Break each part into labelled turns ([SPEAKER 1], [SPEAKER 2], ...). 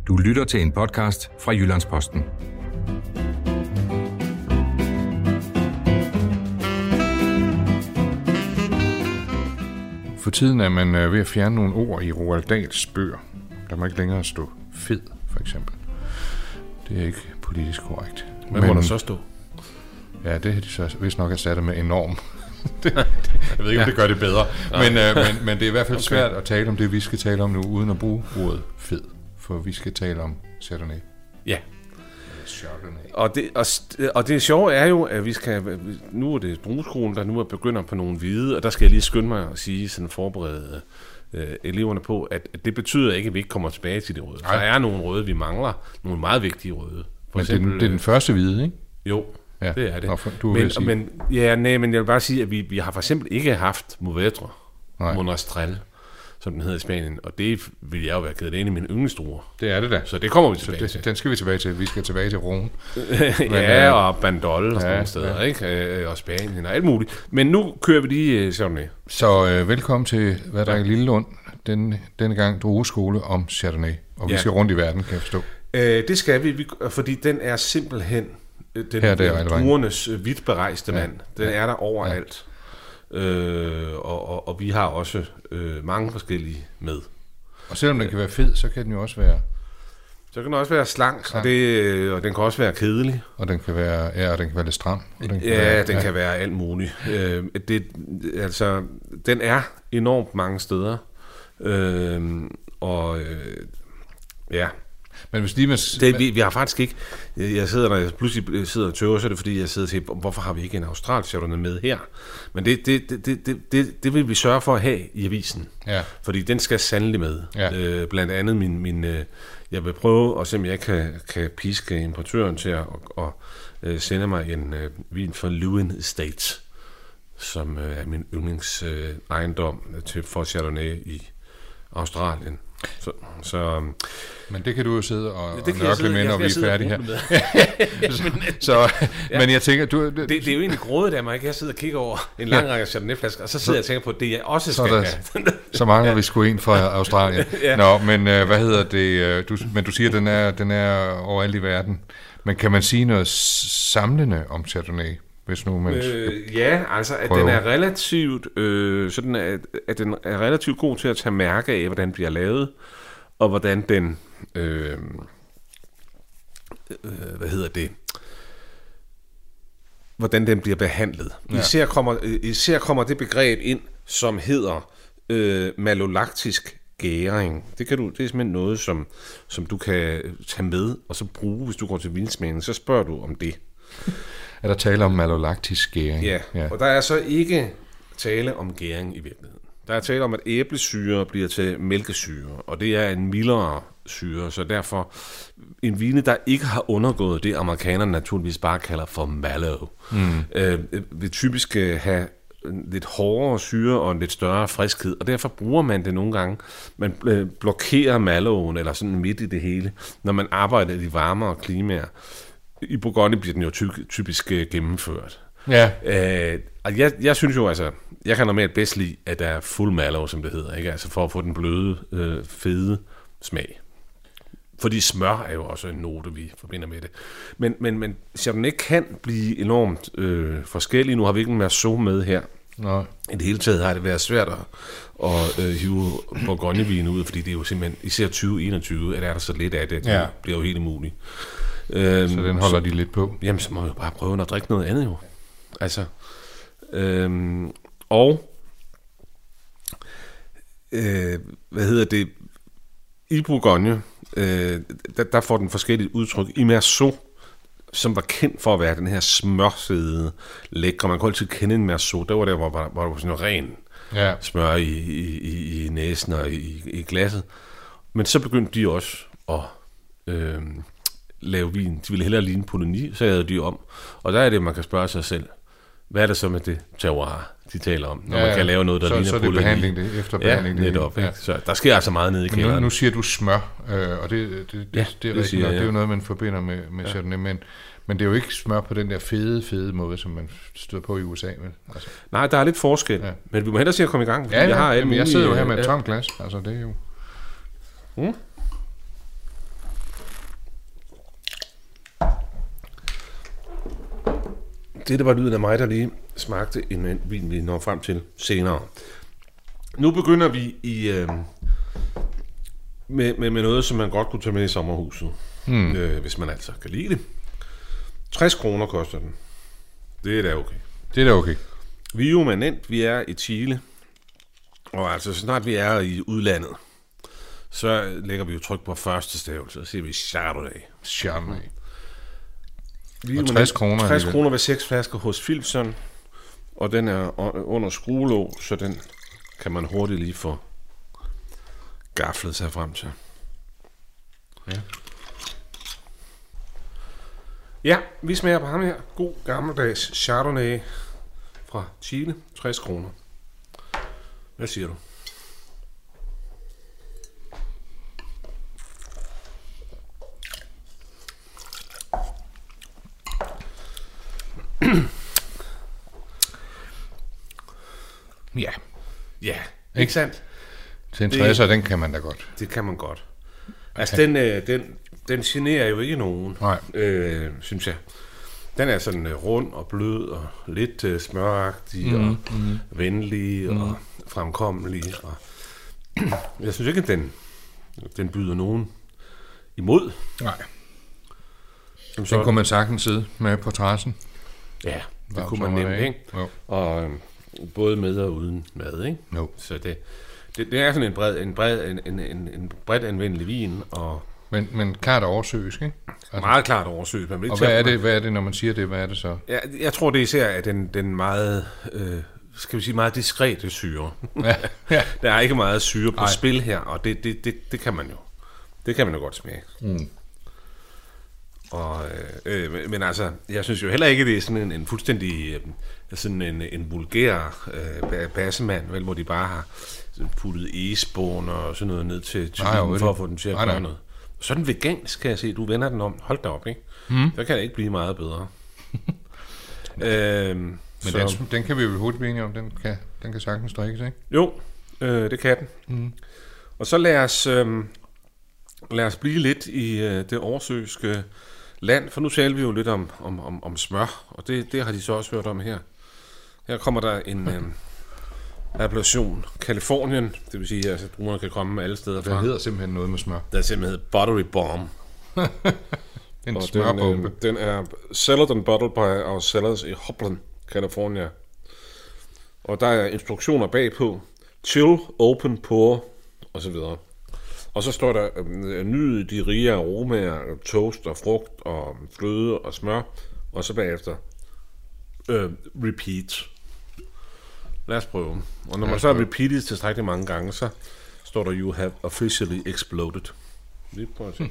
[SPEAKER 1] Du lytter til en podcast fra Jyllands-Posten.
[SPEAKER 2] For tiden er man ved at fjerne nogle ord i Roald Dahls bøger. Der må ikke længere stå fed, for eksempel. Det er ikke politisk korrekt.
[SPEAKER 3] Hvad må der så stå?
[SPEAKER 2] Ja, det har de så vist nok erstattet med enorm.
[SPEAKER 3] Jeg ved ikke, om det gør det bedre.
[SPEAKER 2] Men det er i hvert fald svært at tale om det, vi skal tale om nu, uden at bruge ordet fed. For vi skal tale om Chardonnay.
[SPEAKER 3] Ja.
[SPEAKER 2] Chardonnay.
[SPEAKER 3] Og det sjove er jo, at vi skal... Nu er det brugskolen, der nu er begynder på nogle hvide, og der skal jeg lige skynde mig at sige, sådan forberede eleverne på, at det betyder ikke, at vi ikke kommer tilbage til det røde. Der er nogle røde, vi mangler. Nogle meget vigtige røde.
[SPEAKER 2] For eksempel, det er den første hvide, ikke?
[SPEAKER 3] Jo, ja. Det er det. Men jeg vil bare sige, at vi har for eksempel ikke haft Mourvedre, Monastrell, som den hedder i Spanien, og det vil jeg jo være ked af. Det er en af mine yndlingsdruer.
[SPEAKER 2] Det er det da.
[SPEAKER 3] Så det kommer vi tilbage til.
[SPEAKER 2] Den skal vi tilbage til. Vi skal tilbage til Rhône.
[SPEAKER 3] Ja, og Bandol og sådan nogle steder, ikke? Og Spanien og alt muligt. Men nu kører vi lige Chardonnay.
[SPEAKER 2] Så velkommen til Hvad der er i Lillelund. Denne gang drueskole om Chardonnay. Og vi skal rundt i verden, kan jeg forstå.
[SPEAKER 3] Det skal vi, fordi den er simpelthen druernes vidt berejste mand. Den er der overalt. Og vi har også mange forskellige med. Og
[SPEAKER 2] selvom den kan være fed, så kan den jo også være...
[SPEAKER 3] Så kan den også være slank. Og den kan også være kedelig.
[SPEAKER 2] Og den kan være, den kan være lidt stram.
[SPEAKER 3] Den kan være alt muligt. Den er enormt mange steder. Men hvis vi har faktisk ikke... Når jeg pludselig sidder og tøver, så er det fordi, jeg sidder og siger, hvorfor har vi ikke en australsk Chardonnay med her? Men det vil vi sørge for at have i avisen. Ja. Fordi den skal sandelig med. Ja. Blandt andet jeg vil prøve at se, om jeg kan piske importøren til at sende mig en vin fra Lewin Estates, som er min yndlingsejendom for Chardonnay i Australien.
[SPEAKER 2] Men det kan du jo sidde og nørkle med, når vi er færdige her. Men jeg tænker...
[SPEAKER 3] Det er jo egentlig grådet af mig, ikke? Jeg sidder og kigger over en lang række Chardonnay-flasker, og så sidder jeg og tænker på, at det jeg også skal have.
[SPEAKER 2] Så mangler vi sgu en fra Australien. Nå, men hvad hedder det? Men du siger, at den er overalt i verden. Men kan man sige noget samlende om Chardonnay? Hvis nu man
[SPEAKER 3] at den er relativt at den er relativt god til at tage mærke af, hvordan den bliver lavet, og hvordan den hvordan den bliver behandlet. Især kommer det begreb ind, som hedder malolaktisk gæring. Det er simpelthen noget, som du kan tage med og så bruge, hvis du går til vinsmagning. Så spørger du om det.
[SPEAKER 2] Er der tale om malolaktisk gæring?
[SPEAKER 3] Ja, og der er så ikke tale om gæring i virkeligheden. Der er tale om, at æblesyre bliver til mælkesyre, og det er en mildere syre, så derfor en vine, der ikke har undergået det, amerikanerne naturligvis bare kalder for mallow, vil typisk have lidt hårdere syre og en lidt større friskhed, og derfor bruger man det nogle gange. Man blokerer mallowen, eller sådan midt i det hele, når man arbejder i de varmere klimaer. I Bourgogne bliver den jo typisk gennemført. Ja. Og jeg synes jo, jeg kan normalt bedst lide, at der er full mallow, som det hedder, ikke? Altså for at få den bløde, fede smag. Fordi smør er jo også en note, vi forbinder med det. Men Chardonnay kan blive enormt forskellig. Nu har vi ikke en Merceau med her. Nej. I det hele taget har det været svært at hive Bourgogne-vin ud, fordi det er jo simpelthen, især 2021, at der så lidt af det, det bliver jo helt umuligt.
[SPEAKER 2] Så den holder de lidt på?
[SPEAKER 3] Jamen, så må vi jo bare prøve at drikke noget andet jo. I Bourgogne, der får den forskellige udtryk. I Merceau, som var kendt for at være den her smørsede lækre. Man kunne altid kende en Merceau. Der var der, hvor der var sådan en ren smør i næsen og i glasset. Men så begyndte de også at lave vin. De ville hellere ligne Polony, så havde de om. Og der er det, man kan spørge sig selv, hvad er det så med det terroir, de taler om, når man kan lave noget, der ligner Polony?
[SPEAKER 2] Så er det behandling, det efterbehandling.
[SPEAKER 3] Ja, netop. Ja. Så der sker altså meget nede i kælderen.
[SPEAKER 2] Nu siger du smør, og det er rigtigt. Det er jo noget, man forbinder med Chardonnay, men det er jo ikke smør på den der fede måde, som man støder på i USA. Altså.
[SPEAKER 3] Nej, der er lidt forskel, men vi må hellere se at komme i gang.
[SPEAKER 2] Jeg sidder jo her med et tomt glas, altså det er jo...
[SPEAKER 3] Det var lyden af mig, der lige smagte en vin, vi når frem til senere. Nu begynder vi med noget, som man godt kunne tage med i sommerhuset. Hvis man altså kan lide det. 60 kroner koster den. Det er da okay.
[SPEAKER 2] Det er da okay.
[SPEAKER 3] Vi er jo manent, vi er i Chile. Og altså, så snart vi er i udlandet, så lægger vi jo tryk på første stavelse, og siger vi Chardonnay.
[SPEAKER 2] Chardonnay.
[SPEAKER 3] Vi
[SPEAKER 2] og 60 kroner.
[SPEAKER 3] 60 kroner ved 6 flasker hos Philipson, og den er under skruelåg, så den kan man hurtigt lige få gaflet sig frem til.
[SPEAKER 2] Ja.
[SPEAKER 3] Ja, vi smager på ham her. God gammeldags Chardonnay fra Chile. 60 kroner. Hvad siger du?
[SPEAKER 2] Ja.
[SPEAKER 3] Ja, ikke sandt?
[SPEAKER 2] Til en 60'er, den kan man da godt.
[SPEAKER 3] Det kan man godt. Altså, den generer jo ikke nogen, synes jeg. Den er sådan rund og blød og lidt smøragtig og venlig og fremkommelig. Og jeg synes ikke, at den byder nogen imod.
[SPEAKER 2] Nej. Den kunne man sagtens sidde med på terrassen.
[SPEAKER 3] Ja, det kunne man nemt, ikke? Jo. Og både med og uden mad, ikke?
[SPEAKER 2] Jo.
[SPEAKER 3] Så det er sådan en bredt anvendelig vin, og
[SPEAKER 2] men klart oversøisk, ikke?
[SPEAKER 3] Altså, meget klart oversøisk. Og
[SPEAKER 2] hvad er det, når man siger det? Hvad er det så?
[SPEAKER 3] Ja, jeg tror, det især er den meget, skal vi sige, meget diskrete syre. Ja. Der er ikke meget syre på spil her, og det kan man jo. Det kan man jo godt smage. Og, men altså, jeg synes jo heller ikke, det er sådan en fuldstændig sådan en vulgær bassemand, vel, hvor de bare har puttet egespån og sådan noget ned til for at få den til at gøre noget. Sådan vegansk, kan jeg se. Du vender den om. Hold da op, ikke? Der kan det ikke blive meget bedre.
[SPEAKER 2] Men den kan vi jo hurtigt blive enige om. Den kan sagtens drikkes, ikke?
[SPEAKER 3] Jo, det kan den. Og så lad os blive lidt i det oversøiske land, for nu taler vi jo lidt om smør, og det har de så også hørt om her. Her kommer der en appellation Californien, det vil sige, at altså, druerne kan komme alle steder fra.
[SPEAKER 2] Der hedder simpelthen noget med smør.
[SPEAKER 3] Der simpelthen hedder Buttery Bomb.
[SPEAKER 2] En smørbombe.
[SPEAKER 3] Den er cellared and bottled by our cellars i Hopland, California. Og der er instruktioner bagpå. Chill, open, pour, og så videre. Og så står der, nyd de rige aromaer, toast og frugt og fløde og smør, og så bagefter repeat. Lad os prøve. Og når man så har repeatet tilstrækkeligt mange gange, så står der, you have officially exploded. Lige prøv at se.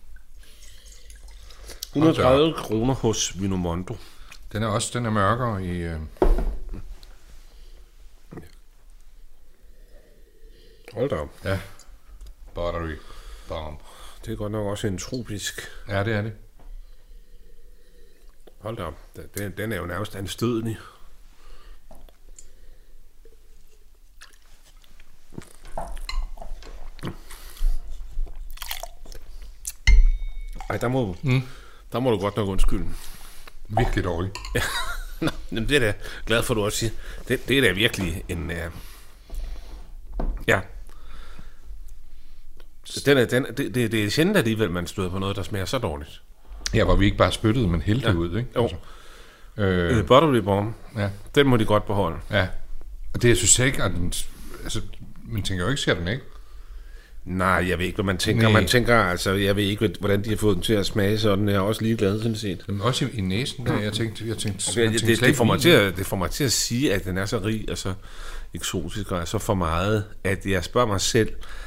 [SPEAKER 3] 130 kroner hos Vinomondo.
[SPEAKER 2] Den er mørkere i...
[SPEAKER 3] Hold da op.
[SPEAKER 2] Ja. Buttery Bomb.
[SPEAKER 3] Det er godt nok også en tropisk...
[SPEAKER 2] Ja, det er det.
[SPEAKER 3] Hold da op. Den er jo nærmest anstødelig. Ej, der må du godt nok undskylde.
[SPEAKER 2] Virkelig dårligt.
[SPEAKER 3] Ja. Nå, det er da glad for, at du også siger. Det er da virkelig en... Ja. Det er sjældent alligevel, man støder på noget, der smager så dårligt.
[SPEAKER 2] Ja, hvor vi ikke bare spyttede, men hældte ud, ikke?
[SPEAKER 3] Jo. Altså. Buttery Bomb. Ja. Den må de godt beholde.
[SPEAKER 2] Ja. Og det, jeg synes ikke, at altså, man tænker jo ikke, siger den ikke?
[SPEAKER 3] Nej, jeg ved ikke, hvad man tænker. Nej. Man tænker, altså, jeg ved ikke, hvordan de har fået den til at smage sådan. Jeg er også ligeglad, sådan set.
[SPEAKER 2] Men også i næsen, der jeg tænkte
[SPEAKER 3] det får mig til at sige, at den er så rig og så eksotisk og er så for meget, at jeg spørger mig selv,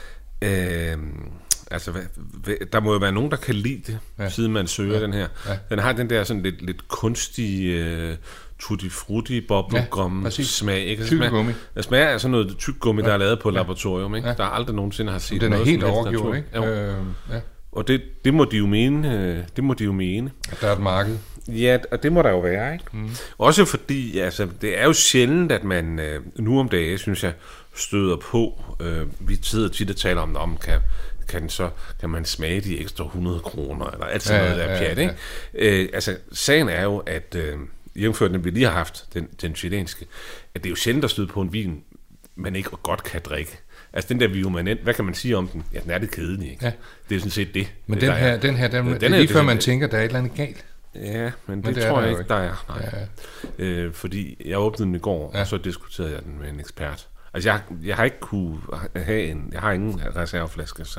[SPEAKER 3] altså, der må jo være nogen, der kan lide det, siden man søger den her. Ja. Den har den der sådan lidt kunstige tutti frutti bubblegum smag, ikke?
[SPEAKER 2] Tyggegummi.
[SPEAKER 3] Der smager af sådan noget tyggegummi, der er lavet på laboratorium, ikke? Der aldrig nogensinde har set
[SPEAKER 2] den
[SPEAKER 3] noget.
[SPEAKER 2] Den er helt overgjort, ikke?
[SPEAKER 3] Ja. Og det må de jo mene.
[SPEAKER 2] At der er et marked.
[SPEAKER 3] Ja, og det må der jo være, ikke? Også fordi, altså, det er jo sjældent, at man nu om dagen, synes jeg, støder på. Vi sidder tit og taler om kan man smage de ekstra 100 kroner, eller alt sådan noget der pjat, ikke? Altså, sagen er jo, at jævnført den vi lige har haft, den chilenske, at det er jo sjældent at støde på en vin, man ikke godt kan drikke. Altså den der Viumanen, hvad kan man sige om den? Ja, den er det kedelig, ikke? Ja. Det er sådan set det.
[SPEAKER 2] Men den er lige før man tænker, der er et eller andet galt.
[SPEAKER 3] Ja, men det tror jeg ikke, der er. Ja. Fordi jeg åbnede den i går, og så diskuterede jeg den med en ekspert. Altså jeg har ikke kunne have jeg har ingen reserveflaske, så.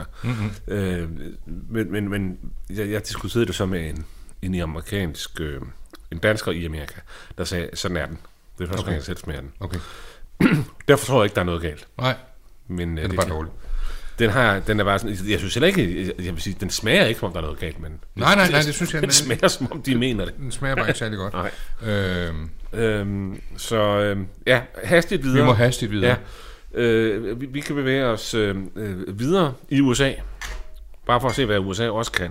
[SPEAKER 3] Men jeg diskuterede det så med en amerikansk, en dansker i Amerika, der sagde, sådan er den. Det er første gang, jeg selv smager den. Okay. Derfor tror jeg ikke, der er noget galt.
[SPEAKER 2] Nej,
[SPEAKER 3] men
[SPEAKER 2] det er bare dårligt.
[SPEAKER 3] Den er bare sådan, jeg synes heller ikke, jeg vil sige, den smager ikke, som om der er noget galt, men
[SPEAKER 2] nej, det synes jeg.
[SPEAKER 3] Den smager, som om de mener det.
[SPEAKER 2] Den smager bare ikke særlig godt.
[SPEAKER 3] Nej. Ja, hastigt videre.
[SPEAKER 2] Vi må hastigt videre.
[SPEAKER 3] Ja. Vi kan bevæge os videre i USA, bare for at se, hvad USA også kan.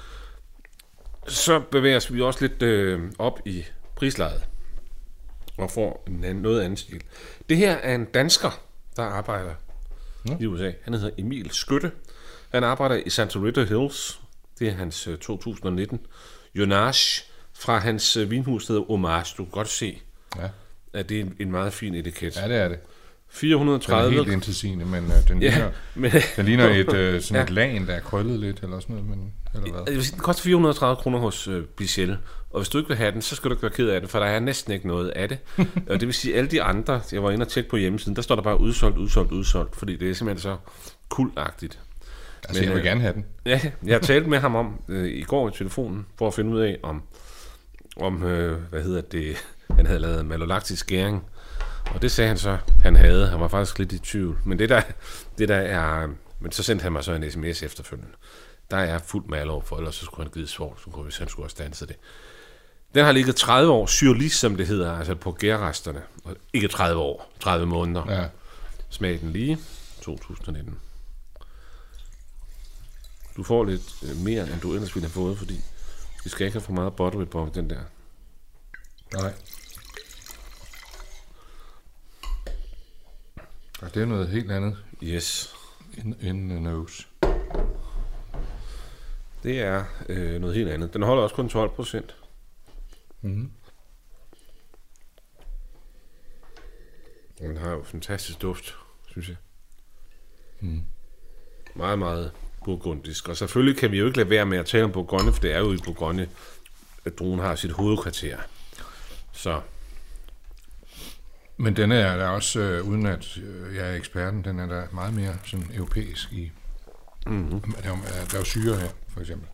[SPEAKER 3] Så bevæger vi også lidt op i prislejet og får noget andet stil. Det her er en dansker, der arbejder i USA. Han hedder Emil Skytte. Han arbejder i Santa Rita Hills. Det er hans 2019 Jonage fra hans vinhus, der hedder Homage. Du kan godt se, at det er en meget fin etiket.
[SPEAKER 2] Ja, det er det.
[SPEAKER 3] 430.
[SPEAKER 2] Den er helt intetsigende, men den ligner et lagen, der er krøllet lidt, eller sådan noget, men, eller hvad?
[SPEAKER 3] Jeg vil sige, den koster 430 kroner hos Bichel, og hvis du ikke vil have den, så skal du ikke være ked af det, for der er næsten ikke noget af det. Og det vil sige, alle de andre, jeg var inde og tjekke på hjemmesiden, der står der bare udsolgt, fordi det er simpelthen så kultagtigt.
[SPEAKER 2] Altså, jeg vil gerne have den.
[SPEAKER 3] Ja, jeg har talt med ham om i går i telefonen, for at finde ud af, om han havde lavet malolaktisk gæring. Og det sagde han så, han havde. Han var faktisk lidt i tvivl. Men det der er... Men så sendte han mig så en sms efterfølgende. Der er fuldt malov, for ellers så skulle han givet svår, hvis han skulle have standset det. Den har ligget 30 år, syrlis, som det hedder, altså på gærresterne. Og ikke 30 år, 30 måneder. Ja. Smag den lige, 2019. Du får lidt mere, end du ellers ville have fået, fordi vi skal ikke have for meget buttery på den der.
[SPEAKER 2] Nej. Og det er noget helt andet.
[SPEAKER 3] Yes.
[SPEAKER 2] In the nose.
[SPEAKER 3] Det er noget helt andet. Den holder også kun 12%.
[SPEAKER 2] Mm-hmm.
[SPEAKER 3] Den har jo fantastisk duft, synes jeg.
[SPEAKER 2] Mm.
[SPEAKER 3] Meget, meget burgundisk. Og selvfølgelig kan vi jo ikke lade være med at tale om Bourgogne, for det er jo i Bourgogne, at druen har sit hovedkvarter. Så...
[SPEAKER 2] Men den er der også, uden at jeg er eksperten, den er der meget mere sådan europæisk i. Mm-hmm. Der er jo syre her, for eksempel.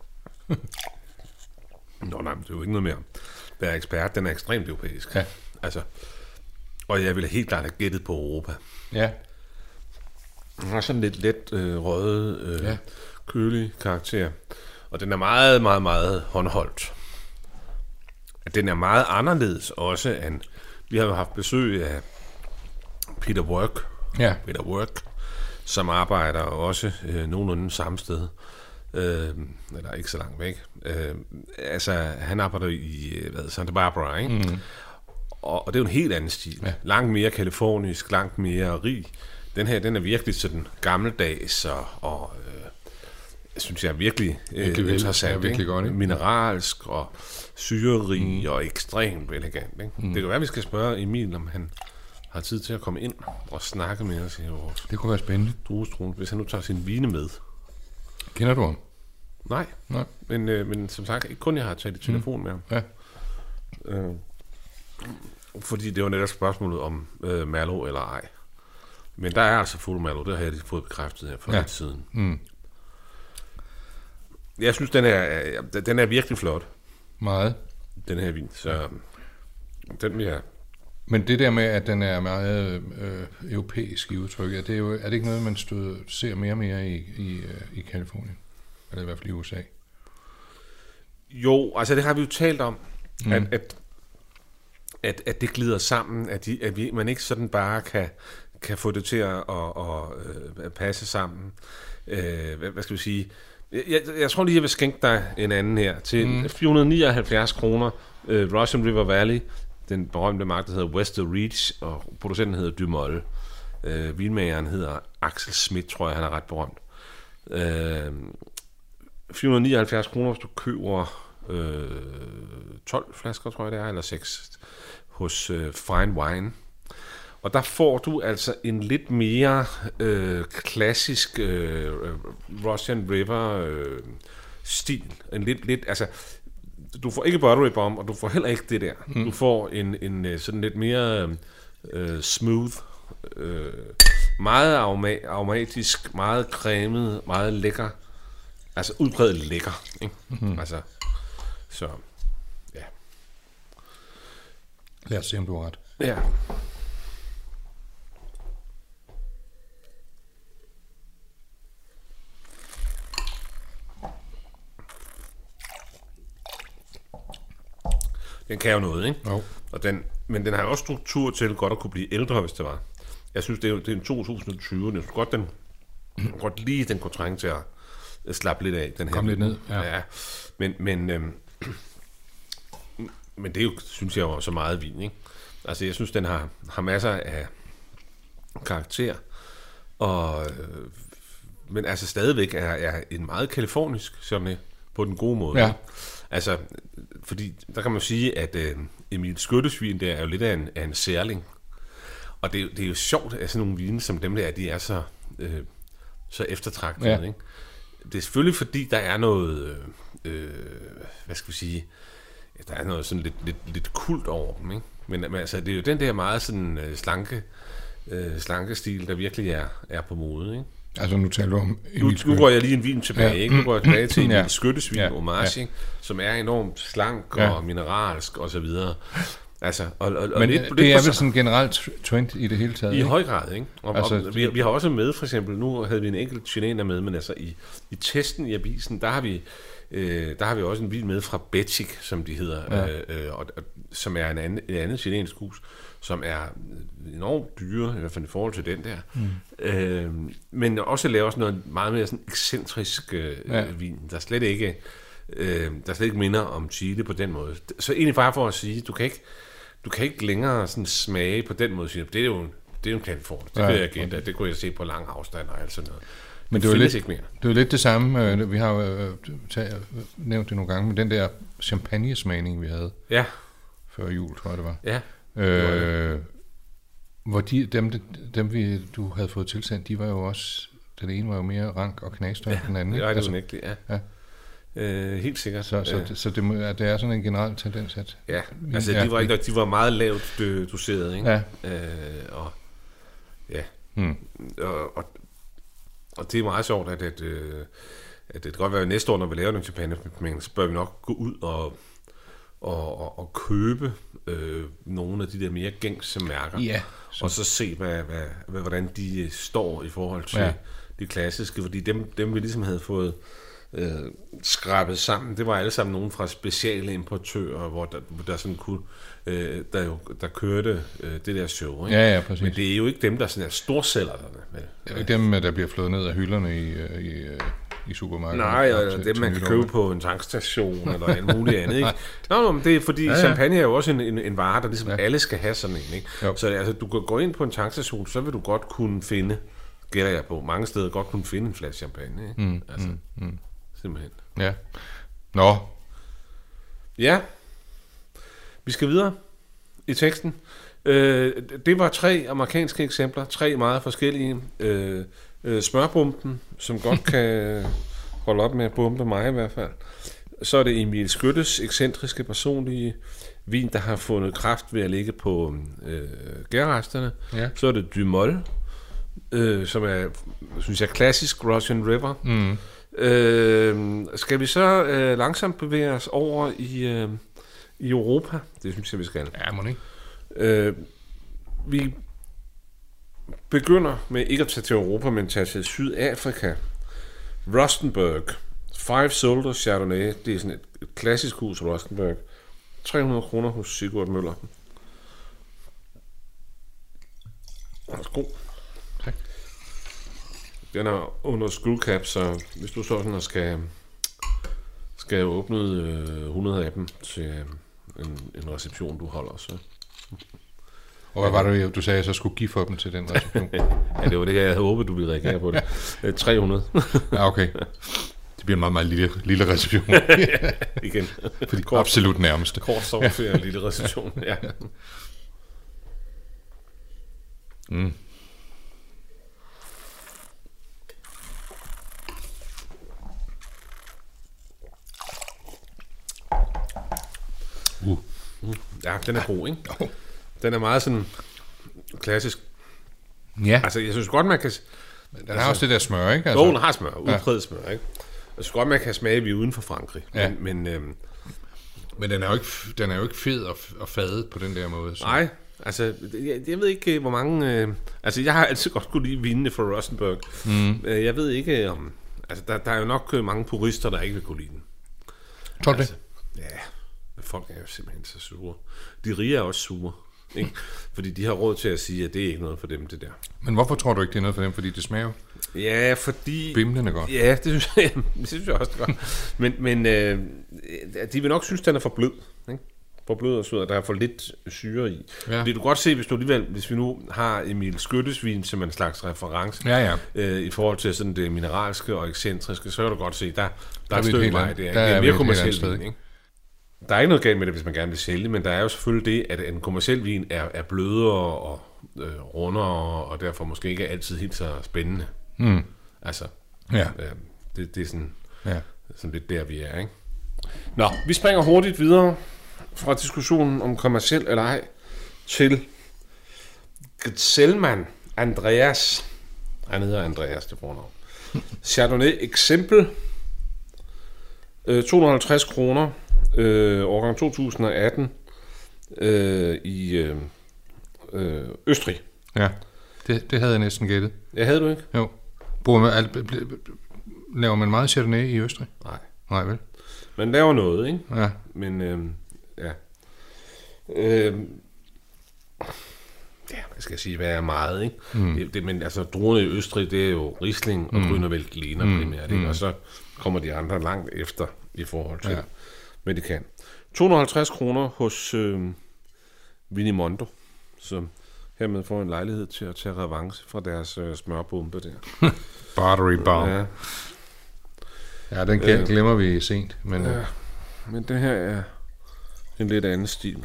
[SPEAKER 3] Nej, det er jo ikke noget mere. Der er ekspert, den er ekstremt europæisk.
[SPEAKER 2] Ja.
[SPEAKER 3] Altså, og jeg ville helt klart have gættet på Europa.
[SPEAKER 2] Ja.
[SPEAKER 3] Den har sådan lidt let røde, kølig karakter. Og den er meget, meget, meget håndholdt. Den er meget anderledes også end... Vi har jo haft besøg af Peter Work, som arbejder også nogenlunde samme sted, eller ikke så langt væk. Altså, han arbejder i Santa Barbara, ikke? Mm. Og det er jo en helt anden stil. Ja. Langt mere kalifornisk, langt mere rig. Den her, den er virkelig sådan gammeldags, og synes jeg er virkelig interessant.
[SPEAKER 2] Er virkelig godt, ikke?
[SPEAKER 3] Mineralsk og syrerig og ekstremt elegant. Ikke? Det kan være, vi skal spørge Emil, om han har tid til at komme ind og snakke med os i vores...
[SPEAKER 2] Det kunne være spændende.
[SPEAKER 3] Druestruen, hvis han nu tager sin vine med.
[SPEAKER 2] Kender du ham?
[SPEAKER 3] Nej. Men som sagt, ikke kun jeg har taget i telefon med ham.
[SPEAKER 2] Ja.
[SPEAKER 3] Fordi det var netop spørgsmålet om Merlot eller ej. Men der er altså fuld Merlot, det har jeg lige fået bekræftet her for lidt siden. Mm. Jeg synes, den er virkelig flot.
[SPEAKER 2] Meget.
[SPEAKER 3] Den her vin, så den vil jeg...
[SPEAKER 2] Men det der med, at den er meget europæisk i udtrykket, er det ikke noget, man ser mere og mere i Kalifornien? Eller i hvert fald i USA?
[SPEAKER 3] Jo, altså det har vi jo talt om, at det glider sammen, at man ikke sådan bare kan få det til at passe sammen. Hvad skal vi sige... Jeg tror lige, jeg vil skænke dig en anden her. Til 479 kroner, Russian River Valley, den berømte mark, der hedder Wester Reach, og producenten hedder Dymol. Vinmageren hedder Axel Schmidt, tror jeg, han er ret berømt. 479 kroner, hvis du køber 12 flasker, tror jeg det er, eller 6, hos Fine Wine. Og der får du altså en lidt mere klassisk Russian River stil. En lidt, altså, du får ikke Buttery Bomb, og du får heller ikke det der. Du får en sådan lidt mere smooth, meget aromatisk, meget cremet, meget lækker. Altså udpræget lækker, ikke? Altså, så, ja.
[SPEAKER 2] Lad os se, om du har ret.
[SPEAKER 3] Ja. Den kan jo noget, ikke?
[SPEAKER 2] Jo.
[SPEAKER 3] Og men den har jo også struktur til godt at kunne blive ældre, hvis det var. Jeg synes, det er en 2020. Jeg synes godt lige, den kunne trænge til at slappe lidt af. Den her.
[SPEAKER 2] Kom lidt ned.
[SPEAKER 3] Ja. Men det er jo, synes jeg, jo så meget vin, ikke? Altså, jeg synes, den har masser af karakter, men altså stadigvæk er en meget kalifornisk Chardonnay på den gode måde.
[SPEAKER 2] Ja.
[SPEAKER 3] Altså, fordi der kan man sige, at Emil Skyttes vin der er jo lidt af en særling. Og det er jo sjovt, at sådan nogle vine som dem der, de er så eftertragtede, ja. Ikke? Det er selvfølgelig fordi, der er noget, hvad skal vi sige, der er noget sådan lidt kult over dem, ikke? Men altså, det er jo den der meget sådan slanke stil, der virkelig er på mode, ikke?
[SPEAKER 2] Altså nu taler du om
[SPEAKER 3] nu går jeg lige en vin tilbage, ikke? Nu går jeg tilbage til Emil Skyttes vin, Homage, som er enormt slank og mineralsk og så videre. Altså,
[SPEAKER 2] men det er vel sådan en generelt trend i det hele taget?
[SPEAKER 3] I høj grad, ikke?
[SPEAKER 2] Altså,
[SPEAKER 3] vi har også med, for eksempel, nu havde vi en enkelt chilener med, men altså i testen i avisen, der har vi også en vin med fra Betic, som de hedder, og som er en anden chilensk hus, som er enormt dyre, i hvert fald i forhold til den der. Men også laver også noget meget mere sådan ekscentrisk vin, der slet ikke minder om Chile på den måde. Så egentlig bare for at sige, du kan ikke længere sådan smage på den måde. Det er jo en California. Det kan jeg gætte. Det kunne jeg se på lang afstand og alt sådan noget.
[SPEAKER 2] Men det er jo lidt det samme. Vi har jo nævnt det nogle gange, med den der champagnesmagning, vi havde før jul, tror jeg det var.
[SPEAKER 3] Ja.
[SPEAKER 2] Hvor dem du havde fået tilsendt, de var jo også, den ene var jo mere rank og knastøj end den anden.
[SPEAKER 3] Ja, det er unægteligt, ja. Helt sikkert.
[SPEAKER 2] Så det er sådan en generel tendens, at...
[SPEAKER 3] Ja, altså de var meget lavt doseret, ikke? Og det er meget sjovt, at det kan godt være, at næste år, når vi laver den champagne, men så bør vi nok gå ud og købe nogle af de der mere gængse mærker, og så se, hvordan de står i forhold til de klassiske, fordi dem vi ligesom havde fået skrabet sammen, det var alle sammen nogen fra speciale importører, hvor der sådan kunne der kørte det der show, ikke?
[SPEAKER 2] Ja, præcis.
[SPEAKER 3] Men det er jo ikke dem, der sådan er storsælgerne.
[SPEAKER 2] Det er ikke dem, der bliver flået ned af hylderne i supermarkedet.
[SPEAKER 3] Nej, eller dem, man kan købe på en tankstation, eller alt muligt andet, ikke? Nå, men det er fordi, champagne er jo også en vare, der ligesom alle skal have sådan en, ikke? Jo. Så altså, du kan gå ind på en tankstation, så vil du godt kunne finde, gætter jeg på, mange steder godt kunne finde en flaske champagne, ikke? Simpelthen.
[SPEAKER 2] Ja. Nå.
[SPEAKER 3] Ja. Vi skal videre i teksten. Det var 3 amerikanske eksempler, 3 meget forskellige. Smørbomben, som godt kan holde op med at bombe mig i hvert fald. Så er det Emil Skyttes ekscentriske personlige vin, der har fundet kraft ved at ligge på gærresterne. Ja. Så er det Dymol, som er, synes jeg, klassisk Russian River. Skal vi så langsomt bevæge os over i Europa? Det synes jeg, vi skal.
[SPEAKER 2] Ja, må ikke.
[SPEAKER 3] Vi begynder med ikke at tage til Europa, men tage til Sydafrika. Rustenburg. 5 Soldiers Chardonnay. Det er sådan et klassisk hus, Rustenburg. 300 kroner hos Sigurd Møller. Værsgo.
[SPEAKER 2] Tak.
[SPEAKER 3] Den er under skuldcap, så hvis du sådan skal åbne 100 af dem til en reception, du holder, så...
[SPEAKER 2] Og hvad var det, du sagde, at jeg så skulle give for dem til den reception?
[SPEAKER 3] Ja, det var det, jeg havde håbet, du ville reagere på det. 300.
[SPEAKER 2] Ja, okay. Det bliver en meget, meget lille reception.
[SPEAKER 3] Igen.
[SPEAKER 2] Fordi absolut nærmeste.
[SPEAKER 3] Kort sommerferie og en lille reception, ja.
[SPEAKER 2] Mm.
[SPEAKER 3] Ja, den er god, ikke? Den er meget sådan klassisk.
[SPEAKER 2] Ja.
[SPEAKER 3] Altså, jeg synes godt, man kan...
[SPEAKER 2] Den har også det der smør, ikke? Altså,
[SPEAKER 3] den har smør, udpræget smør, ikke? Jeg synes godt, man kan smage, vi er uden for Frankrig.
[SPEAKER 2] Ja.
[SPEAKER 3] Men
[SPEAKER 2] den er jo ikke fed og fadet på den der måde. Så.
[SPEAKER 3] Nej, altså, jeg ved ikke, hvor mange... altså, jeg har altid godt kunne lide vinene fra Rosenberg. Jeg ved ikke om... Altså, der er jo nok mange purister, der ikke vil kunne lide den.
[SPEAKER 2] Tror du
[SPEAKER 3] altså, det? Ja, folk er jo simpelthen så sure. De rige er også sure, ikke? Fordi de har råd til at sige, at det er ikke noget for dem, det der.
[SPEAKER 2] Men hvorfor tror du ikke, det er noget for dem? Fordi det smager jo...
[SPEAKER 3] Ja, fordi...
[SPEAKER 2] Bimlende godt.
[SPEAKER 3] Ja, det synes jeg også, det godt. Men de vil nok synes, den er for blød, ikke? For blød og sød, og der er for lidt syre i. Ja. Det du kan godt se, hvis vi nu har Emil Skyttesvin som en slags reference, i forhold til sådan det mineralske og ekscentriske, så kan du godt se, der er et stykke vej. Det er mere kommercielt vin, ikke? Der er ikke noget galt med det, hvis man gerne vil sælge, men der er jo selvfølgelig det, at en kommerciel vin er blødere og rundere, og derfor måske ikke altid helt så spændende. Altså, det er sådan, sådan lidt der, vi er, ikke? Nå, vi springer hurtigt videre fra diskussionen om kommerciel eller ej til Gzelman Andreas. Han hedder Andreas, det fornavn. Chardonnay eksempel. 250 kroner. Årgang 2018 i Østrig.
[SPEAKER 2] Ja, det havde jeg næsten gættet.
[SPEAKER 3] Ja, havde du ikke?
[SPEAKER 2] Jo. Laver man meget Chardonnay i Østrig? Nej, vel?
[SPEAKER 3] Man laver noget, ikke?
[SPEAKER 2] Ja.
[SPEAKER 3] Men, ja. Hvad skal jeg sige, hvad er meget, ikke? Men altså, druerne i Østrig, det er jo Riesling og Grüner Veltliner primært, ikke? Og så kommer de andre langt efter i forhold til, hvad de kan. 250 kroner hos Vinimondo, som hermed får en lejlighed til at tage revanche fra deres smørbombe der.
[SPEAKER 2] Bartery Bar. Ja, den glemmer vi sent. Men,
[SPEAKER 3] men det her er en lidt anden stil.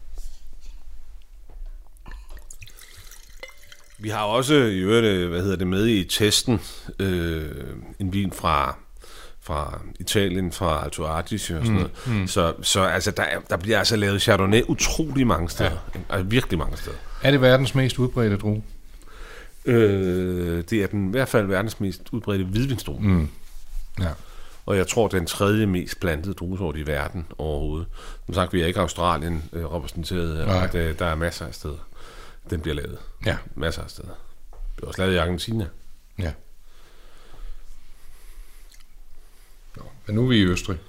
[SPEAKER 3] Vi har også i øvrigt, med i testen, en vin fra Italien, fra Alto Adige og sådan noget. Så altså, der bliver altså lavet Chardonnay utrolig mange steder. Ja. Altså virkelig mange steder.
[SPEAKER 2] Er det verdens mest udbredte drue?
[SPEAKER 3] Det er den i hvert fald verdens mest udbredte hvidvinsdrue.
[SPEAKER 2] Ja.
[SPEAKER 3] Og jeg tror, den tredje mest plantede druesort i verden overhovedet. Som sagt, vi er ikke Australien repræsenteret, og der er masser af steder. Den bliver lavet.
[SPEAKER 2] Ja.
[SPEAKER 3] Masser af steder. Det bliver også lavet i Argentina.
[SPEAKER 2] Ja. Men nu er vi i Østrig.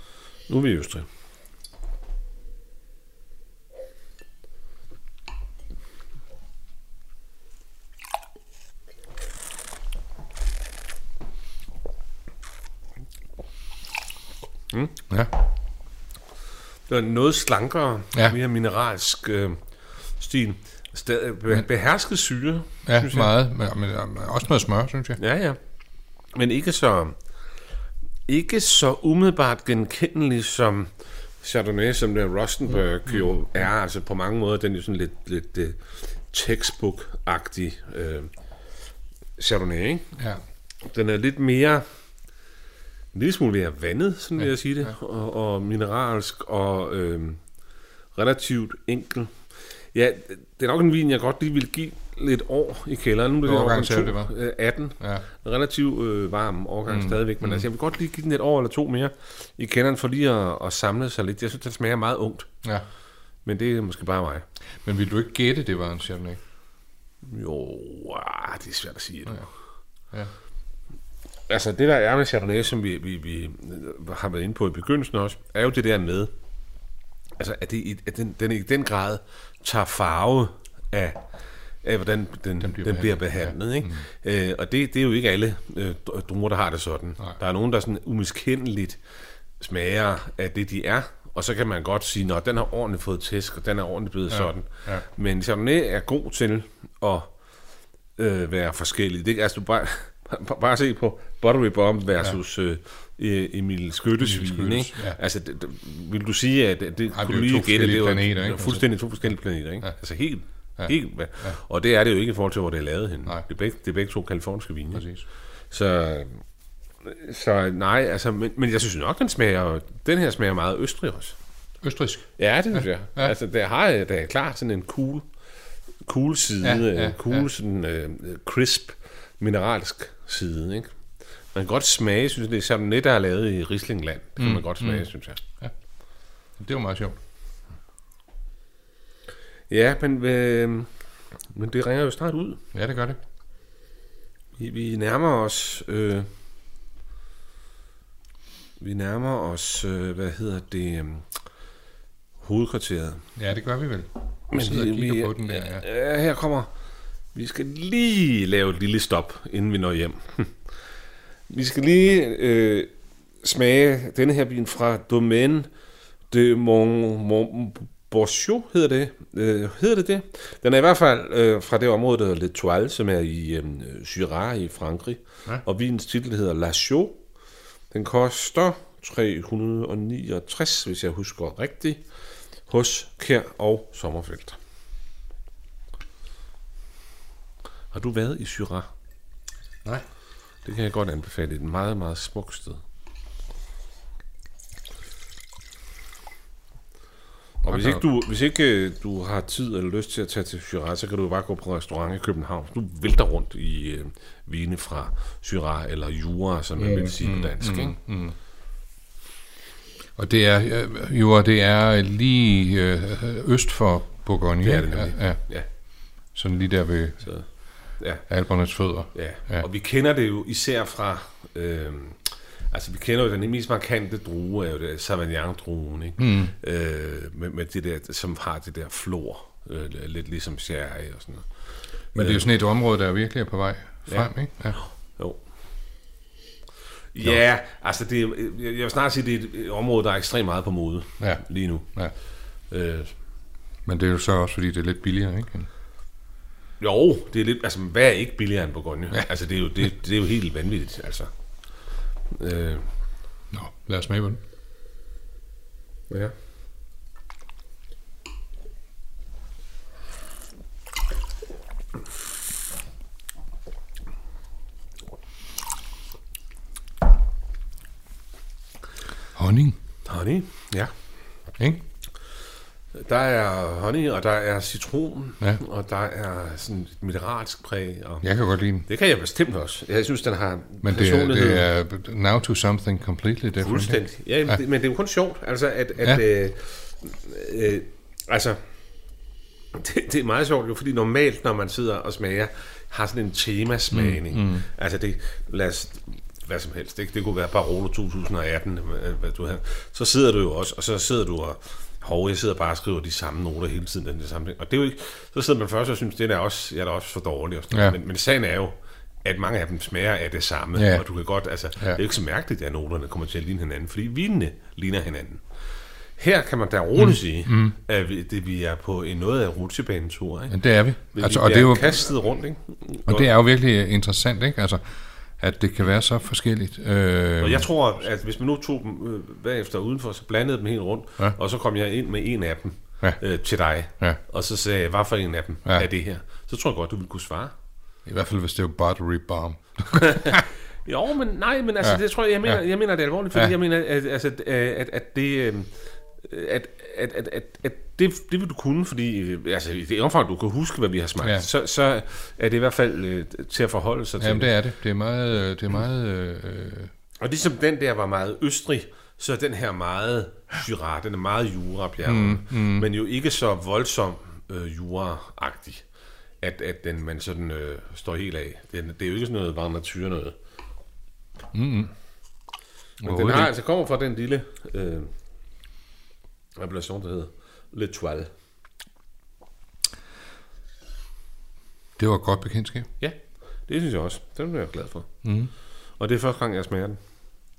[SPEAKER 2] Ja.
[SPEAKER 3] Det er noget slankere, mere mineralsk stil. Behersket syre.
[SPEAKER 2] Ja, meget. Men også noget smør, synes jeg.
[SPEAKER 3] Ja. Men ikke så umiddelbart genkendelig som Chardonnay, som der Rosenberg jo er. Altså på mange måder, den er jo sådan lidt textbook-agtig Chardonnay, ikke?
[SPEAKER 2] Ja.
[SPEAKER 3] Den er lidt mere... En lille smule mere vandet, sådan vil jeg sige det, og mineralsk og relativt enkel. Ja, det er nok en vin, jeg godt lige vil give lidt år i kælderen. Nu er det 18. Ja. Relativt varm årgang stadigvæk, men altså, jeg vil godt lige give den et år eller to mere i kælderen, for lige at samle sig lidt. Jeg synes, det smager meget ungt. Ja. Men det er måske bare mig.
[SPEAKER 2] Men vil du ikke gætte, det var en Chardonnay?
[SPEAKER 3] Jo, det er svært at sige.
[SPEAKER 2] Ja.
[SPEAKER 3] Altså, det der er med Chardonnay, som vi har været inde på i begyndelsen også, er jo det der med, altså, at den i den grad tager farve af hvordan den bliver behandlet. Ikke? Og det er jo ikke alle druer, der har det sådan. Nej. Der er nogen, der sådan umiskendeligt smager af det, de er, og så kan man godt sige, at den har ordentligt fået tæsk, og den er ordentligt blevet sådan. Ja. Men Chardonnay er god til at være forskellig. Det, altså, du bare se på Buttery Bomb versus Emil Skyttes-vin, ikke?
[SPEAKER 2] Ja.
[SPEAKER 3] Altså, vil du sige, at det kunne du lige gætte, det var fuldstændig to forskellige planeter, ikke? Ja. Altså helt. Ja. Og det er det jo ikke i forhold til, hvor det er lavet henne. Det er begge to kaliforniske vine.
[SPEAKER 2] Præcis.
[SPEAKER 3] Så nej, altså, men jeg synes nok, den her smager meget østrig også.
[SPEAKER 2] Østrisk?
[SPEAKER 3] Ja, det synes jeg. Ja. Altså, der er klart sådan en cool side, sådan crisp, mineralsk side, ikke? Man kan godt smage, synes jeg, det er Chardonnay, der er lavet i Rieslingland. Det kan man godt smage, synes jeg.
[SPEAKER 2] Ja. Det var meget sjovt.
[SPEAKER 3] Ja, men det ringer jo snart ud.
[SPEAKER 2] Ja, det gør det.
[SPEAKER 3] Vi nærmer os... hovedkvarteret.
[SPEAKER 2] Ja, det gør vi vel. Vi sidder og kigger på den der.
[SPEAKER 3] Ja, her kommer... Vi skal lige lave et lille stop, inden vi når hjem. Vi skal lige smage denne her vin fra Domaine de Montbourgeois, hedder det? Den er i hvert fald fra det område, der hedder L'Etoile, som er i Syrah i Frankrig. Ja. Og vinens titel hedder La Chaux. Den koster 369, hvis jeg husker rigtigt, hos Kjær og Sommerfeldt. Har du været i Syrah?
[SPEAKER 2] Nej.
[SPEAKER 3] Det kan jeg godt anbefale. Det er et meget, meget smukt sted. Og hvis ikke du har tid eller lyst til at tage til Syrah, så kan du bare gå på restaurant i København. Du vælter rundt i vine fra Syrah eller Jura, som man vil sige på dansk. Ikke?
[SPEAKER 2] Og det er lige øst for Bourgogne.
[SPEAKER 3] Det er det nemlig. Ja.
[SPEAKER 2] Sådan lige der ved Alpernes fødder.
[SPEAKER 3] Ja. Og vi kender det jo især fra... Altså, vi kender jo den mest markante drue, er jo det Sauvignon-druen, ikke? Med det der, som har det der flor, lidt ligesom sherry og sådan noget.
[SPEAKER 2] Men det er jo sådan et område, der virkelig er på vej frem, ikke? Ja.
[SPEAKER 3] Jo. Ja, altså, jeg vil snart sige, det er et område, der er ekstremt meget på mode lige nu.
[SPEAKER 2] Ja. Men det er jo så også, fordi det er lidt billigere, ikke?
[SPEAKER 3] Jo, det er lidt... Altså, hvad er ikke billigere end Bourgogne? Ja. Altså, det er jo helt vanvittigt, altså.
[SPEAKER 2] Nå, lad os smage på den.
[SPEAKER 3] Ja.
[SPEAKER 2] Honning,
[SPEAKER 3] ja.
[SPEAKER 2] ikke?
[SPEAKER 3] Der er honning, og der er citron, og der er sådan et mineralsk præg. Og
[SPEAKER 2] jeg kan godt lide den.
[SPEAKER 3] Det kan jeg bestemt også. Jeg synes, den har
[SPEAKER 2] men personlighed. Det er now to something completely different.
[SPEAKER 3] Fuldstændig. Ja, men det er jo kun sjovt, altså altså det er meget sjovt, jo, fordi normalt, når man sidder og smager, har sådan en temasmagning. Altså det, hvad som helst. Det kunne være Barolo 2018, hvad du har. Så sidder du jo også, og så sidder du og jeg sidder bare og skriver de samme noter hele tiden, den samme ting. Og det er jo ikke, så sidder man først og synes, det er også, jeg er da også for dårligt. Men sagen er jo, at mange af dem smager af det samme, og du kan godt, altså, det er jo ikke så mærkeligt, at noterne kommer til at ligne hinanden, fordi vinene ligner hinanden. Her kan man da roligt sige, at vi er på noget af rutsjebanetur, ikke?
[SPEAKER 2] Ja, det er vi.
[SPEAKER 3] Altså, og det er jo kastet rundt, ikke?
[SPEAKER 2] Og det er jo virkelig interessant, ikke? Altså, at det kan være så forskelligt.
[SPEAKER 3] Og jeg tror, at hvis man nu tog dem bagefter udenfor, så blandede dem helt rundt, og så kom jeg ind med en af dem til dig, og så sagde jeg, hvad for en af dem er det her? Så tror jeg godt, du ville kunne svare.
[SPEAKER 2] I hvert fald, hvis det er buttery bomb.
[SPEAKER 3] Jo, men altså, det tror jeg mener det er alvorligt, fordi jeg mener, at det... At det vil du kunne, fordi altså, i det omfang, du kan huske, hvad vi har smagt, så er det i hvert fald til at forholde sig til.
[SPEAKER 2] Jamen, det er det. Det er meget
[SPEAKER 3] Og ligesom den der var meget østrig, så er den her meget Syrah, den er meget Jura-bjerget, men jo ikke så voldsom Jura-agtig, at den man sådan står helt af. Det er jo ikke sådan noget varm natur noget. Men den har altså kommer fra den lille appellation, der hedder L'Etoile.
[SPEAKER 2] Det var et godt bekendtskab.
[SPEAKER 3] Ja, det synes jeg også. Den er jeg glad for. Og det er første gang, jeg smager den.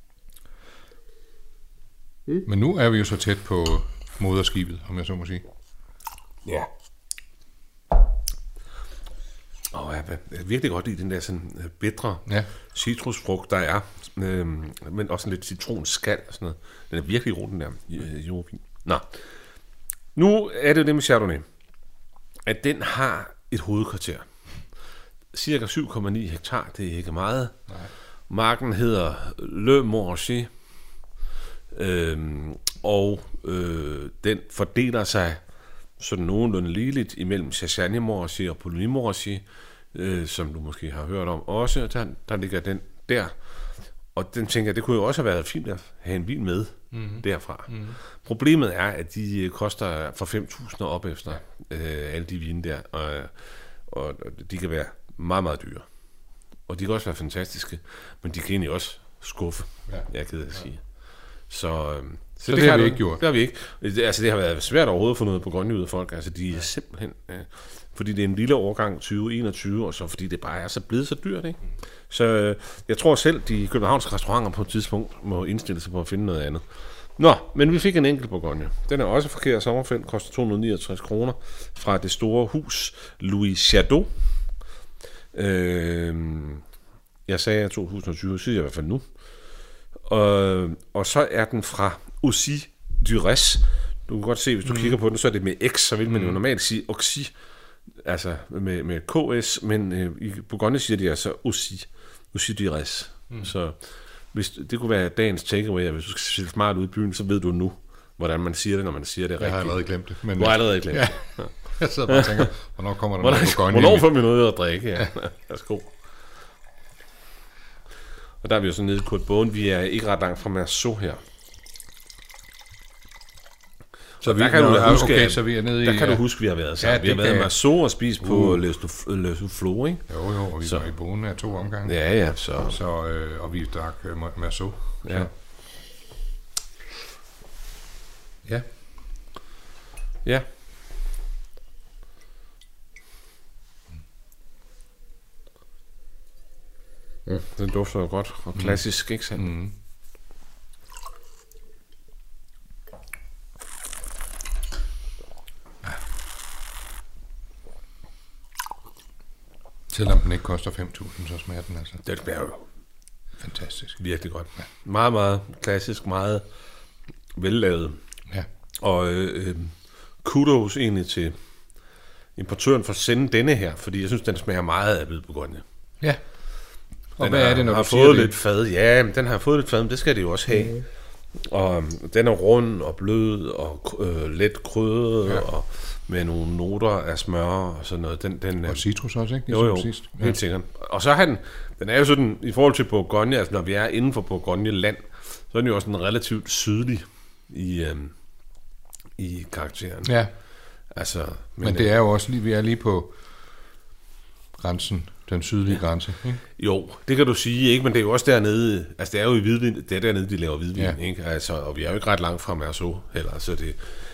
[SPEAKER 2] Men nu er vi jo så tæt på moderskibet, om jeg så må sige.
[SPEAKER 3] Ja. Jeg kan virkelig godt lide den der sådan bitre citrusfrugt, der er, men også lidt citronskal og sådan noget. Den er virkelig god, den der jordvin. Nå, nu er det med Chardonnay, at den har et hovedkvarter. Cirka 7,9 hektar, det er ikke meget. Nej. Marken hedder Le Morger, og den fordeler sig sådan nogenlunde ligeligt imellem Chassagne-Morger og Pouligny-Morger, som du måske har hørt om også. Der ligger den der. Og den tænker jeg, det kunne jo også have været fint at have en vin med derfra. Mm-hmm. Problemet er, at de koster fra 5.000 op efter alle de vine der, og de kan være meget, meget dyre. Og de kan også være fantastiske, men de kan egentlig også skuffe, jeg er ked af at sige. Så
[SPEAKER 2] det har vi ikke gjort.
[SPEAKER 3] Det har vi ikke. Altså, det har været svært overhovedet at få noget Bourgogne ud af folk. Altså, de er simpelthen... fordi det er en lille årgang 2021, og så fordi det bare er så blevet så dyrt, ikke? Så jeg tror selv, de københavnske restauranter på et tidspunkt må indstille sig på at finde noget andet. Nå, men vi fik en enkelt Bourgogne. Den er også forkert sommerfelt, koster 269 kroner fra det store hus Louis Chateau. Jeg sagde 2020, siger jeg i hvert fald nu. Og så er den fra Auxy du Res. Du kan godt se, hvis du kigger på den, så er det med X, så vil man jo normalt sige Auxy, altså med KS, men i Bourgogne siger de altså Auxy du Res. Så hvis, det kunne være dagens takeaway, at hvis du skal se smart ud i byen, så ved du nu, hvordan man siger det, når man siger det rigtigt.
[SPEAKER 2] Jeg har allerede glemt det. Men
[SPEAKER 3] du har allerede glemt det.
[SPEAKER 2] Ja. Jeg sidder bare og tænker, hvornår kommer der noget Bourgogne?
[SPEAKER 3] Hvornår får vi noget at drikke? Ja. Værsgo. Og der er vi jo så nede i Côte Beaune. Vi er ikke ret langt fra Merceau her.
[SPEAKER 2] Så vi, så vi er nede
[SPEAKER 3] der kan du huske, vi har været sammen. Vi har været i Merceau og spist på Le Soufflot, ikke?
[SPEAKER 2] Jo, og vi var i Beaune af 2 omgange.
[SPEAKER 3] Ja,
[SPEAKER 2] og vi drak Merceau.
[SPEAKER 3] Ja.
[SPEAKER 2] Ja.
[SPEAKER 3] Ja. Den dufter jo godt og klassisk, ikke sandt? Mm.
[SPEAKER 2] Selvom den ikke koster 5.000, så smager den altså.
[SPEAKER 3] Det bliver jo
[SPEAKER 2] fantastisk.
[SPEAKER 3] Virkelig godt. Ja. Meget, meget klassisk, meget vellavet.
[SPEAKER 2] Ja.
[SPEAKER 3] Og kudos egentlig til importøren for at sende denne her, fordi jeg synes, den smager meget af hvid Bourgogne.
[SPEAKER 2] Ja. Og
[SPEAKER 3] den
[SPEAKER 2] hvad er det, når
[SPEAKER 3] har
[SPEAKER 2] du
[SPEAKER 3] fået
[SPEAKER 2] siger
[SPEAKER 3] lidt fad? Ja, den har fået lidt fad, men det skal det jo også have. Mm. Og den er rund og blød og let krydret og med nogle noter af smør og sådan noget. Den
[SPEAKER 2] og citrus også, ikke?
[SPEAKER 3] Jo, helt sikkert. Og så har den er jo sådan, i forhold til Bourgogne, altså når vi er inden for Bourgogne-land, så er den jo også en relativt sydlig i karakteren.
[SPEAKER 2] Ja.
[SPEAKER 3] Altså,
[SPEAKER 2] men det er jo også lige, vi er lige på grænsen, den sydlige grænse, ikke?
[SPEAKER 3] Jo, det kan du sige, ikke? Men det er jo også dernede, altså det er jo i hvidvin, det er dernede, de laver hvidvin, ikke? Altså, og vi er jo ikke ret langt fra Merceau heller, så det...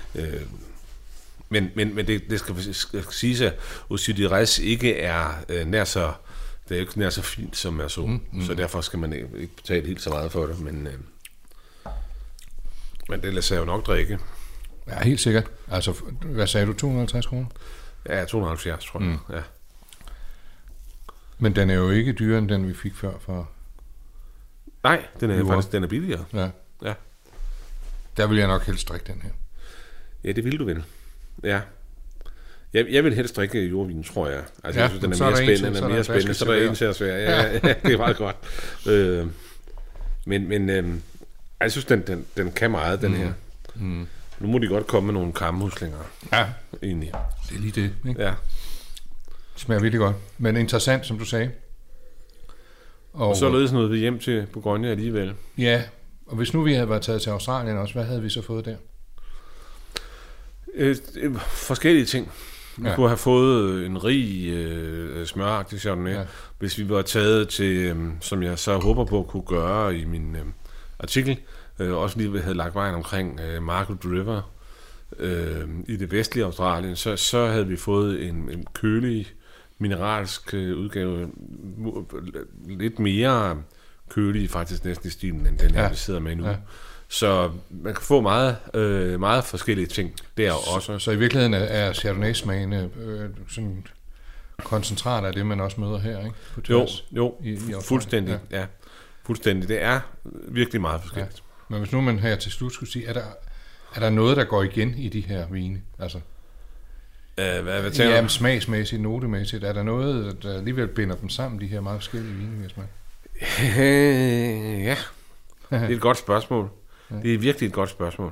[SPEAKER 3] Men det skal siges, at Auxy du Res ikke er nær så... Det er ikke nær så fint som Merceau, så derfor skal man ikke betale helt så meget for det, men det lader sig jo nok drikke.
[SPEAKER 2] Ja, helt sikkert. Altså, hvad sagde du, 250 kroner?
[SPEAKER 3] Ja, 270, tror jeg. Ja.
[SPEAKER 2] Men den er jo ikke dyrere, end den vi fik før for...
[SPEAKER 3] Nej, den er billigere. Ja.
[SPEAKER 2] Der vil jeg nok helst drikke den her.
[SPEAKER 3] Ja, det vil du vel. Ja. Jeg vil helst drikke jordvin, tror jeg. Altså, jeg synes, den er mere spændende. Så er der en til at svære. Ja, det er meget godt. Men jeg synes, den kan meget, den her. Mm. Nu må de godt komme med nogle kamhuslinger.
[SPEAKER 2] Ja,
[SPEAKER 3] egentlig.
[SPEAKER 2] Det er lige det, ikke?
[SPEAKER 3] Ja.
[SPEAKER 2] Det smager virkelig godt. Men interessant, som du sagde.
[SPEAKER 3] Og så lød sådan noget hjem til Bourgogne alligevel.
[SPEAKER 2] Ja, og hvis nu vi havde været taget til Australien også, hvad havde vi så fået der?
[SPEAKER 3] Forskellige ting. Vi kunne have fået en rig smøragtig Chardonnay, hvis vi var taget til, som jeg så håber på at kunne gøre i min artikel, også lige havde lagt vejen omkring Margaret River i det vestlige Australien, så havde vi fået en kølig mineralsk udgave, lidt mere kølig faktisk næsten i stilen, end den her, vi sidder med nu. Ja. Så man kan få meget forskellige ting der også.
[SPEAKER 2] Så i virkeligheden er Chardonnay-smagene sådan koncentrat af det, man også møder her, ikke? På
[SPEAKER 3] Jo,
[SPEAKER 2] tværs
[SPEAKER 3] i fuldstændig, ja. Fuldstændig. Det er virkelig meget forskelligt.
[SPEAKER 2] Ja. Men hvis nu man her til slut skulle sige, er der noget, der går igen i de her vine? Altså,
[SPEAKER 3] hvad tænker du?
[SPEAKER 2] Smagsmæssigt, notemæssigt. Er der noget, der alligevel binder dem sammen, de her meget forskellige vine, hvis man?
[SPEAKER 3] Ja, det er et godt spørgsmål. Det er virkelig et godt spørgsmål.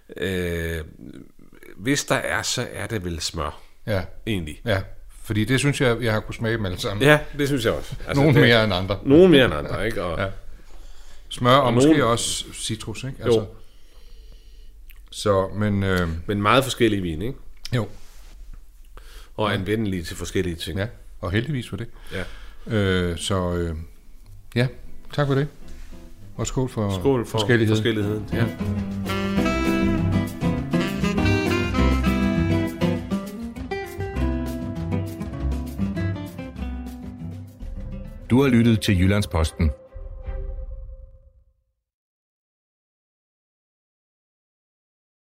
[SPEAKER 3] Hvis der er, så er det vel smør.
[SPEAKER 2] Ja.
[SPEAKER 3] Egentlig.
[SPEAKER 2] Ja, fordi det synes jeg har kunnet smage dem alle sammen.
[SPEAKER 3] Ja, det synes jeg også.
[SPEAKER 2] Altså, nogle mere end andre.
[SPEAKER 3] Nogle mere end andre, ikke? Og,
[SPEAKER 2] ja. Smør og måske også citrus, ikke? Altså,
[SPEAKER 3] jo.
[SPEAKER 2] Så,
[SPEAKER 3] men meget forskellige vine, ikke?
[SPEAKER 2] Jo.
[SPEAKER 3] Og anvendelige til forskellige ting.
[SPEAKER 2] Ja, og heldigvis for det.
[SPEAKER 3] Ja.
[SPEAKER 2] Ja, tak for det. Og skål for
[SPEAKER 3] forskelligheden. Ja.
[SPEAKER 1] Du har lyttet til Jyllandsposten.